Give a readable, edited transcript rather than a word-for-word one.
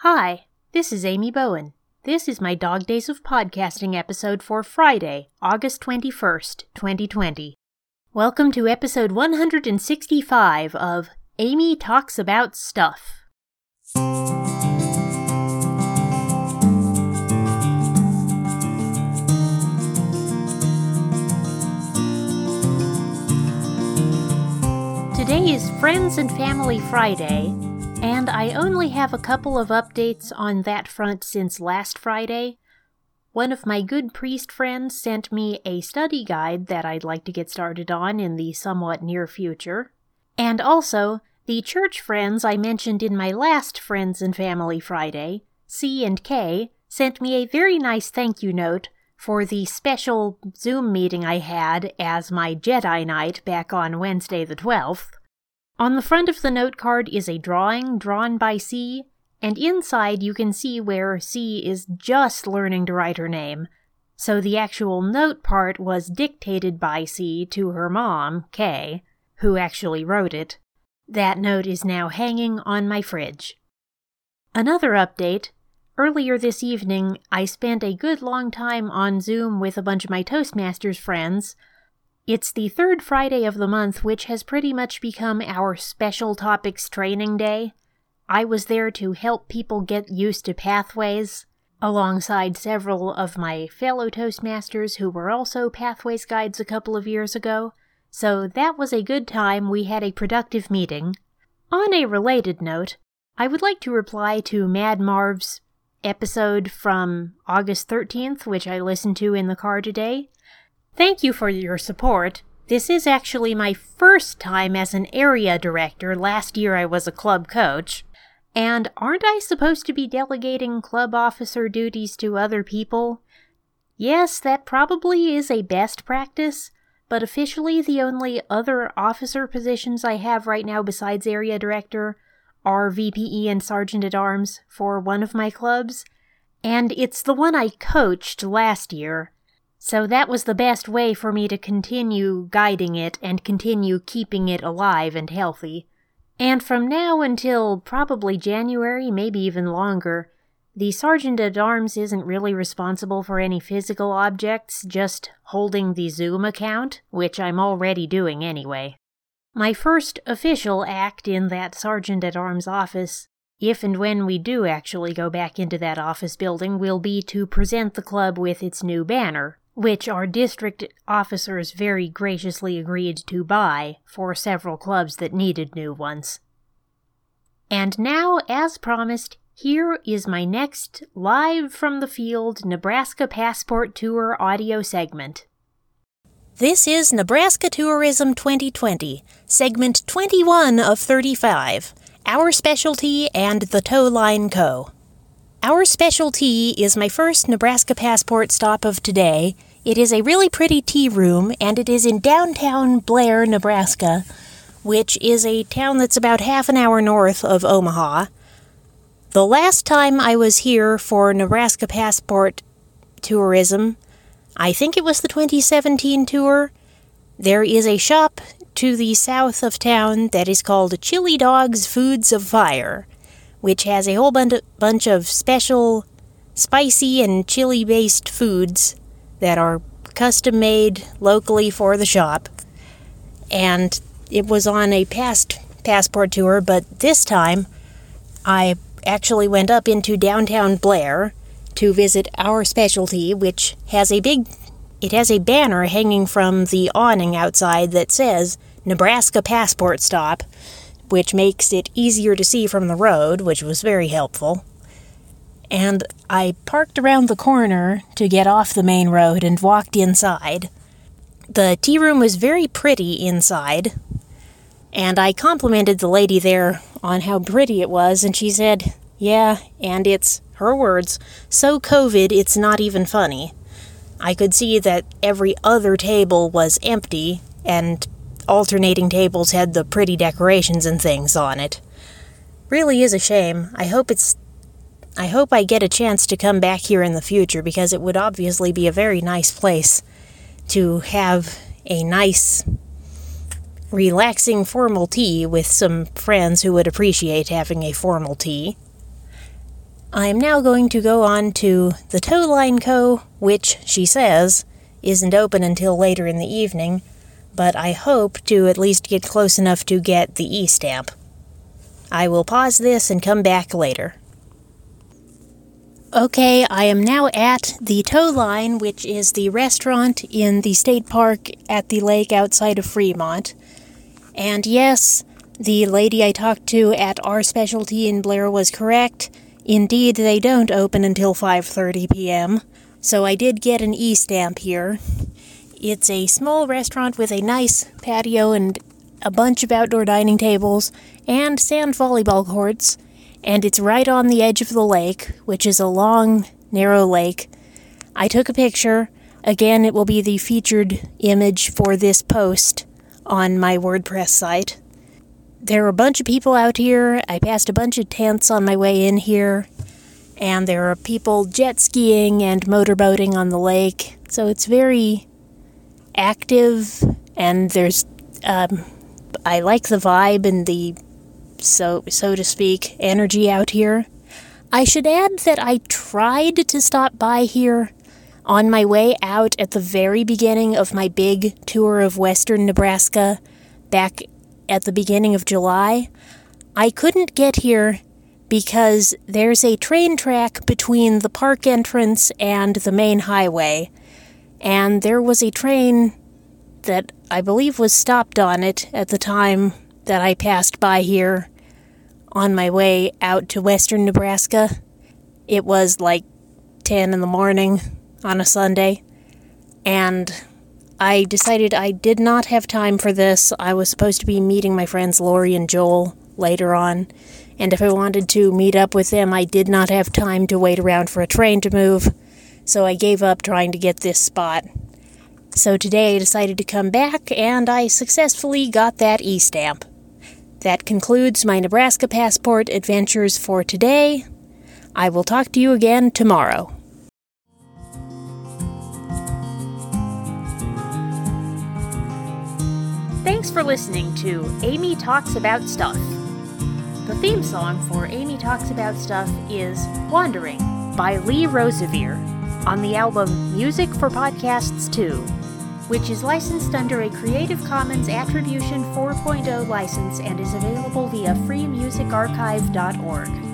Hi, this is Amy Bowen. This is my Dog Days of Podcasting episode for Friday, August 21st, 2020. Welcome to episode 165 of Amy Talks About Stuff. Today is Friends and Family Friday, and I only have a couple of updates on that front since last Friday. One of my good priest friends sent me a study guide that I'd like to get started on in the somewhat near future. And also, the church friends I mentioned in my last Friends and Family Friday, C and K, sent me a very nice thank you note for the special Zoom meeting I had as my Jedi Night back on Wednesday the 12th. On the front of the note card is a drawing drawn by C, and inside you can see where C is just learning to write her name. So the actual note part was dictated by C to her mom, K, who actually wrote it. That note is now hanging on my fridge. Another update. Earlier this evening, I spent a good long time on Zoom with a bunch of my Toastmasters friends. It's the third Friday of the month, which has pretty much become our special topics training day. I was there to help people get used to Pathways, alongside several of my fellow Toastmasters who were also Pathways guides a couple of years ago. So that was a good time. We had a productive meeting. On a related note, I would like to reply to Mad Marv's episode from August 13th, which I listened to in the car today. Thank you for your support. This is actually my first time as an area director. Last year I was a club coach. And aren't I supposed to be delegating club officer duties to other people? Yes, that probably is a best practice, but officially the only other officer positions I have right now besides area director are VPE and Sergeant-at-Arms for one of my clubs, and it's the one I coached last year. So that was the best way for me to continue guiding it and continue keeping it alive and healthy. And from now until probably January, maybe even longer, the Sergeant-at-Arms isn't really responsible for any physical objects, just holding the Zoom account, which I'm already doing anyway. My first official act in that Sergeant-at-Arms office, if and when we do actually go back into that office building, will be to present the club with its new banner, which our district officers very graciously agreed to buy for several clubs that needed new ones. And now, as promised, here is my next live from the field Nebraska Passport Tour audio segment. This is Nebraska Tourism 2020, segment 21 of 35, Our Specialty and the Tow Line Co. Our Specialty is my first Nebraska Passport stop of today. It is a really pretty tea room, and it is in downtown Blair, Nebraska, which is a town that's about half an hour north of Omaha. The last time I was here for Nebraska Passport Tourism, I think it was the 2017 tour, there is a shop to the south of town that is called Chili Dog's Foods of Fire, which has a whole bunch of special spicy and chili-based foods that are custom-made locally for the shop. And it was on a past passport tour, but this time I actually went up into downtown Blair to visit Our Specialty, which has a banner hanging from the awning outside that says Nebraska Passport Stop, which makes it easier to see from the road, which was very helpful. And I parked around the corner to get off the main road and walked inside. The tea room was very pretty inside, and I complimented the lady there on how pretty it was, and she said, yeah, and it's, her words, so COVID it's not even funny. I could see that every other table was empty, and alternating tables had the pretty decorations and things on it. Really is a shame. I hope I get a chance to come back here in the future, because it would obviously be a very nice place to have a nice, relaxing formal tea with some friends who would appreciate having a formal tea. I am now going to go on to the Tow Line Co., which, she says, isn't open until later in the evening, but I hope to at least get close enough to get the e-stamp. I will pause this and come back later. Okay, I am now at the Tow Line, which is the restaurant in the state park at the lake outside of Fremont. And yes, the lady I talked to at our specialty in Blair was correct. Indeed, they don't open until 5:30 p.m., so I did get an e-stamp here. It's a small restaurant with a nice patio and a bunch of outdoor dining tables and sand volleyball courts, and it's right on the edge of the lake, which is a long, narrow lake. I took a picture. Again, it will be the featured image for this post on my WordPress site. There are a bunch of people out here. I passed a bunch of tents on my way in here, and there are people jet skiing and motorboating on the lake, so it's very active, and there's, I like the vibe and the, so to speak, energy out here. I should add that I tried to stop by here on my way out at the very beginning of my big tour of western Nebraska back at the beginning of July. I couldn't get here because there's a train track between the park entrance and the main highway, and there was a train that I believe was stopped on it at the time that I passed by here on my way out to western Nebraska. It was like 10 in the morning on a Sunday, and I decided I did not have time for this. I was supposed to be meeting my friends Lori and Joel later on, and if I wanted to meet up with them, I did not have time to wait around for a train to move, so I gave up trying to get this spot. So today I decided to come back, and I successfully got that e-stamp. That concludes my Nebraska Passport adventures for today. I will talk to you again tomorrow. Thanks for listening to Amy Talks About Stuff. The theme song for Amy Talks About Stuff is Wandering by Lee Rosevere on the album Music for Podcasts 2, which is licensed under a Creative Commons Attribution 4.0 license and is available via freemusicarchive.org.